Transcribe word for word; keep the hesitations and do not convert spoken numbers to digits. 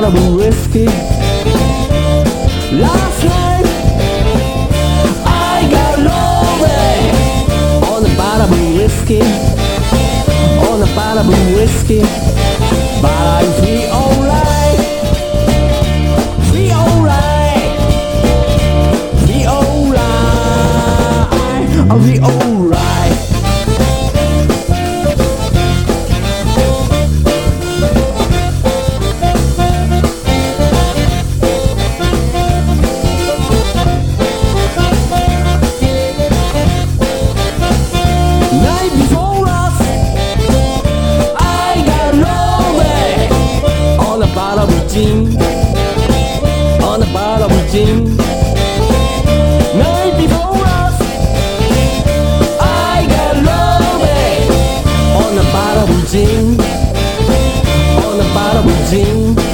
bottle of whiskey. Last night I got lonely on the bottle of whiskey, on the bottle of whiskey. But I feel alright, feel alright, feel alright, I'll be alright. Night before last, I got lonely on the bottle of gin, on the bottle of gin. Night before last, I got lonely on the bottle of gin, on the bottle of gin.